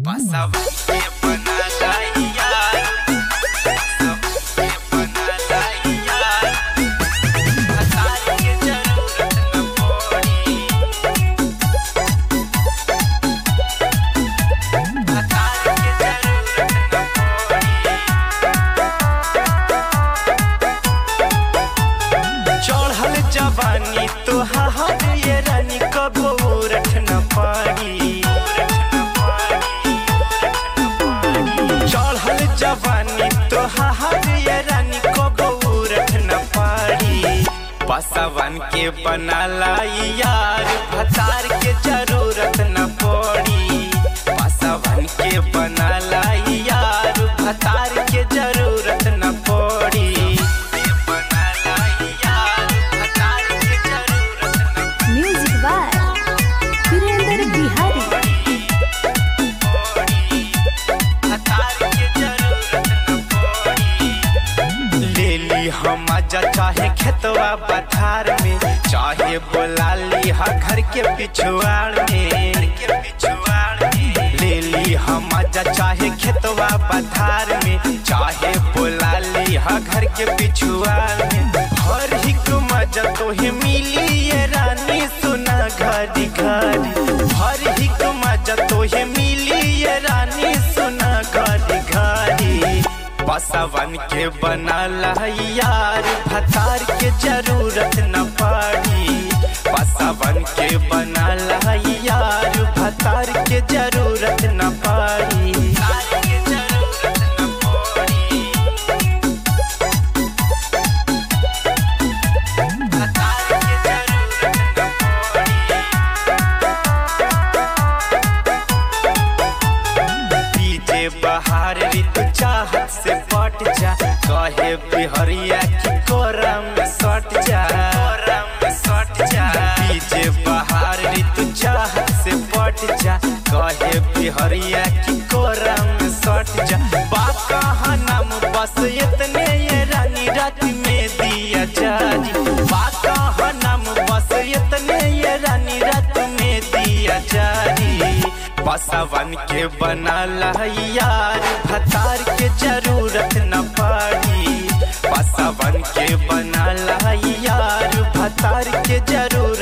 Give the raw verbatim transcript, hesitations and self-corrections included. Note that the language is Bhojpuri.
जवानी तोहार ये रानी कबो रख न पारी। चढ़ल जवानी तोहार ये रानी कबो रख न पारी। बसवन के बनाला यार भतार के जरूरत न पड़ी। बसवन के बनाला यार भतार के जरूरत न पड़ी। हम आजा चाहे खेतवा पथार में, चाहे बोला ली हा घर के पिछुआड़ में। ले ली हम आजा चाहे खेतवा पथार में, चाहे बोला ली हा घर के पिछुआड़ में। हर हिक मजा तोहे मिली ये रानी सुना घड़ी घड़ी। हर हिक मजा तोहे मिली ये रानी सुना घड़ी घड़ी। बसवन के बनाला यार भतार के जरूरत न पड़ी। बसवन के बनाला यार भतार के जरूरत न पड़ी। बहार ऋतु चाहत से पट जा, कहे बिहरिया की कोरा में सट जा। पीछे बहार ऋतु चाहत से पट जा, कहे बिहरिया की कोरा में सट जा। बाका नाम बस इतने ये रानी रात में दिया जारी। बाका नाम बस इतने ये रानी रात में दिया जारी। बसवन के बनाला यार भतार के जरूरत न पड़ी। बसवन के बनाला यार भतार के जरूरत